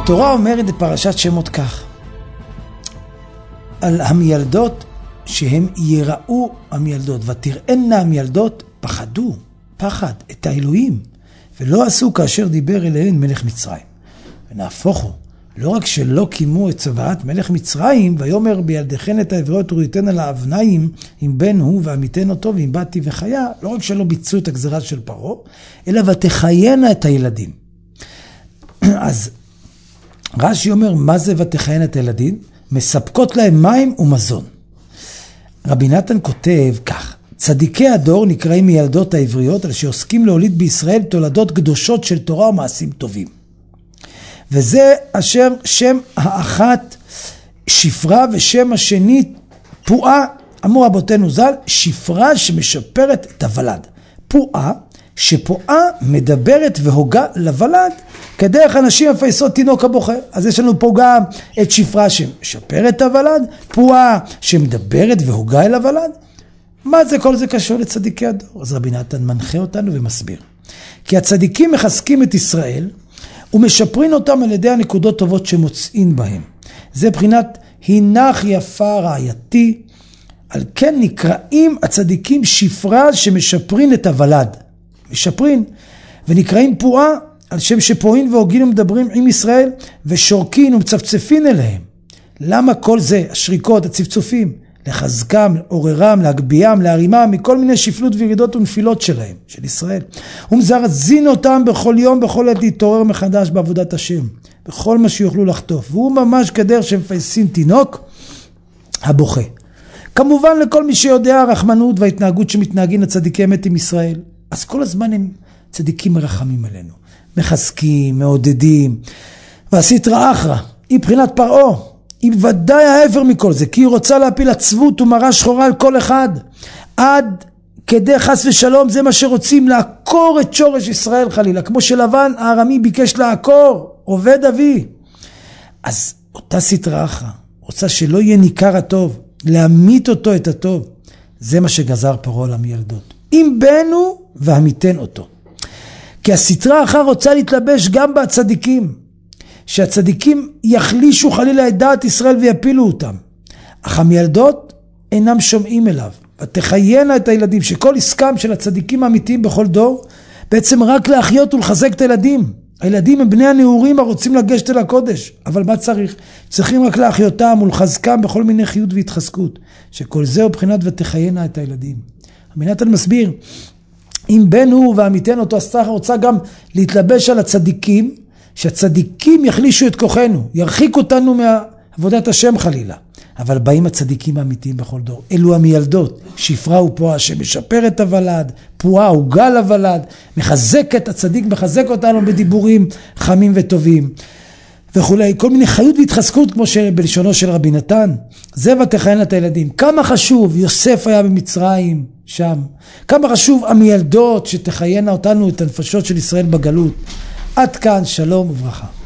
התורה אומרת בפרשת שמות כך, על המילדות שהם יראו המילדות, ותראינה המילדות, פחדו, פחד, את האלוהים, ולא עשו כאשר דיבר אליהן מלך מצרים. ונהפוך הוא, לא רק שלא קימו את צוואת מלך מצרים, ויאמר בילדיכן את העבריות וראיתן על האבניים, אם בן הוא ועמיתן אותו, ואם באתי וחיה, לא רק שלא ביצעו את הגזרה של פרעה, אלא ותחיינה את הילדים. אז רש"י אומר, מה זה ותחיינה את הילדים? מספקות להם מים ומזון. רבי נתן כותב כך, צדיקי הדור נקראים מילדות העבריות, על שעוסקים להוליד בישראל תולדות קדושות של תורה ומעשים טובים. וזה אשר שם האחת שפרה ושם השני פועה, אמרו רבותינו ז"ל, שפרה שמשפרת את הוולד. פועה שפועה מדברת והוגה לוולד, כדרך אנשים מפייסות תינוק הבוכה. אז יש לנו פה גם את שפרה שמשפרת את הוולד, פועה שמדברת והוגה אל הוולד. מה זה כל זה קשור לצדיקי הדור? אז רבי נתן מנחה אותנו ומסביר. כי הצדיקים מחזקים את ישראל, ומשפרין אותם על ידי הנקודות טובות שמוצאים בהם. זה בחינת הינך יפה רעייתי, על כן נקראים הצדיקים שפרה שמשפרין את הוולד. משפרין, ונקראים פועה על שם שפועין והוגין ומדברים עם ישראל, ושורקין ומצפצפין אליהם. למה כל זה, השריקות, הצפצופים? לחזקם, לעוררם, להגביהם, להרימם, מכל מיני שפלות וירידות ונפילות שלהם, של ישראל. ומזרזין אותם בכל יום, בכל עת להתעורר מחדש בעבודת השם, בכל מה שיוכלו לחטוף. והוא ממש כדרך שמפייסים תינוק הבוכה. כמובן לכל מי שיודע הרחמנות וההתנהגות שמתנהגים לצדיקי אמת עם ישראל, אז כל הזמן הם צדיקים מרחמים עלינו, מחזקים, מעודדים. והסטרא אחרא, היא בחינת פרעה, היא ודאי העבר מכל זה, כי היא רוצה להפיל עצבות ומראה שחורה על כל אחד, עד כדי חס ושלום, זה מה שרוצים, לעקור את שורש ישראל חלילה, כמו שלבן הארמי ביקש לעקור, עובד אבי. אז אותה סטרא אחרא, רוצה שלא יהיה ניכר הטוב, להמית אותו את הטוב, זה מה שגזר פרעה על המילדות. אם בנו והמיתן אותו. כי הסטרא אחרא רוצה להתלבש גם בצדיקים, שהצדיקים יחלישו חלילה את דעת ישראל ויפילו אותם. אך המילדות אינם שומעים אליו. ותחיינה את הילדים, שכל עסקם של הצדיקים האמיתיים בכל דור, בעצם רק להחיות ולחזק את הילדים. הילדים הם בני הנעורים הרוצים לגשת אל הקודש. אבל מה צריך? צריכים רק להחיותם ולחזקם בכל מיני חיות והתחזקות. שכל זה הוא בחינת ותחיינה את הילדים. רבי נתן מסביר, אם בן הוא ועמיתן אותו, הסטרא אחרא רוצה גם להתלבש על הצדיקים, שהצדיקים יחלישו את כוחנו, ירחיקו אותנו מעבודת השם חלילה. אבל באים הצדיקים האמיתיים בכל דור. אלו המילדות, שפרה ופועה שמשפר את הוולד, פועה הוגה לוולד, מחזק את הצדיק, מחזק אותנו בדיבורים חמים וטובים. וכולי, כל מיני חיות והתחזקות כמו שבלשונו של רבי נתן. זה ותחיינה את הילדים. כמה חשוב, יוסף היה במצרים שם. כמה חשוב המילדות שתחיינה אותנו את הנפשות של ישראל בגלות. עד כאן, שלום וברכה.